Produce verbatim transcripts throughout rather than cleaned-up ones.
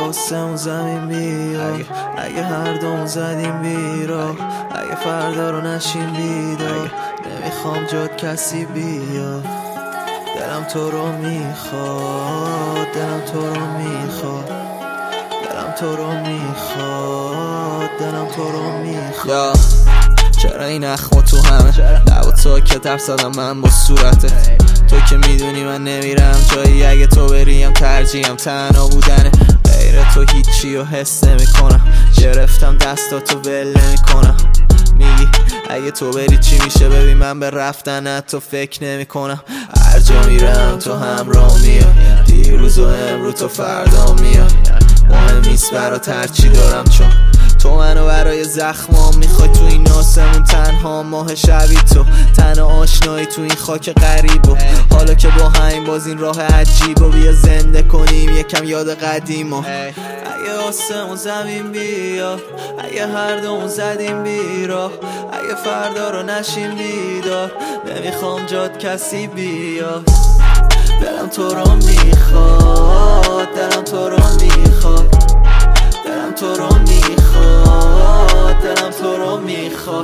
آسمون زمین بیاد، اگه هر دوم زدیم بیراه، اگه فردا رو نشیم بیدار، نمیخوام جات کسی بیاد. دلم تو رو میخواد، دلم تو رو میخواد، دلم تو رو میخواد، دلم تو رو میخواد. چرا این اخم تو همه لبا ساکت حرف زدم من با صورتت؟ تو که میدونی من نمیرم جایی، اگه تو بریم ترجیحم تنها بودنه. غیر تو هیچی رو حس نمی کنم، گرفتم دستاتو ول نمی کنم. میگی اگه تو بری چی میشه؟ ببین من به رفتن تو فکر نمی کنم. هر جا میرم تو همراه میاد، دیروز و امروز تو فردا میاد. مهم نیست برات هرچی دارم، چون تو منو برای زخمام میخوای. تو این آسمون تنها ماه شبی تو، تنها آشنایی تو این خاک غریب. و حالا که با همین باز این راه عجیب و بیا زنده کنیم یکم یاد قدیم. و اگه آسمون زمین بیاد، اگه هر دوم زدیم بیراه، اگه فردا رو نشیم بیدار، نمیخوام جات کسی بیاد. دلم تو رو میخواد، دلم تو رو میخواد، دلم تو رو میخواد، دلم تو رو میخواد.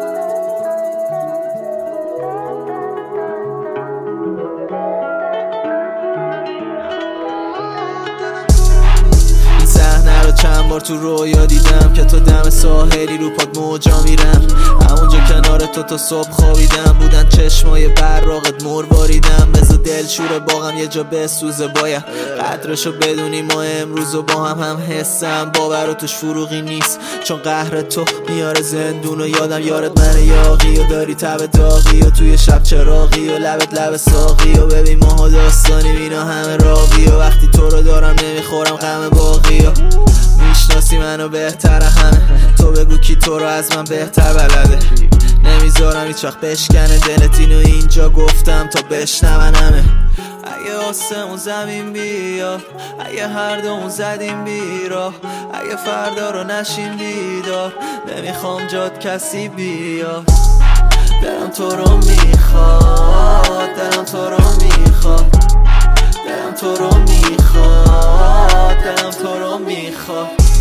این صحنه رو چند بار تو رویا دیدم که تو دم ساحلی رو پاد موجا میرم. همونجا کنار تو تا صبح خوابیدم، بودن چشمای براقت مرواریدم. بذار دلشور باغم یه جا بسوزه، باید قدرشو بدونی. ما امروز و با هم هم حسم باور و توش فروغی نیست، چون قهر تو میاره زندون. و یادم یارت من یاقی و داری تب داغی و توی شب چراغی و لبت لب ساقی. و ببین ماها داستانی اینا همه راقی و وقتی تو رو دارم نمیخورم غم باقی. و میشناسی منو بهتر همه، تو بگو کی تو رو از من بهتر بلده. نمیذارم هیچ وقت بشکنه دلت، اینو اینجا گفتم تا بشنون همه. اگه آسمون زمین بیاد، اگه هر دوم زدیم بیراه، اگه فردا رو نشیم بیدار، نمیخوام جات کسی بیاد. دلم تو رو میخواد، دلم تو رو میخواد، دلم تو رو میخواد، دلم تو رو میخواد.